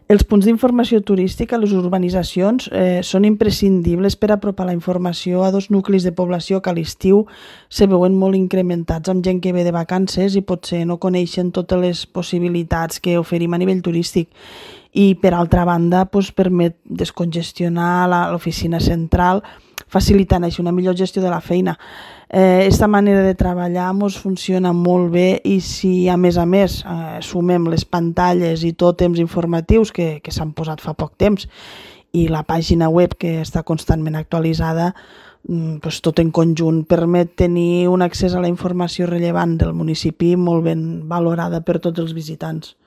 Els punts d'informació turística a les urbanitzacions són imprescindibles per apropar la informació a dos nuclis de població que a l'estiu se veuen molt incrementats amb gent que ve de vacances i potser no coneixen totes les possibilitats que oferim a nivell turístic. I per altra banda permet descongestionar l'oficina central, facilitant així una millor gestió de la feina. Aquesta manera de treballar ens funciona molt bé i si a més sumem les pantalles i tot temps informatius que s'han posat fa poc temps i la pàgina web que està constantment actualitzada, tot en conjunt permet tenir un accés a la informació rellevant del municipi molt ben valorada per tots els visitants.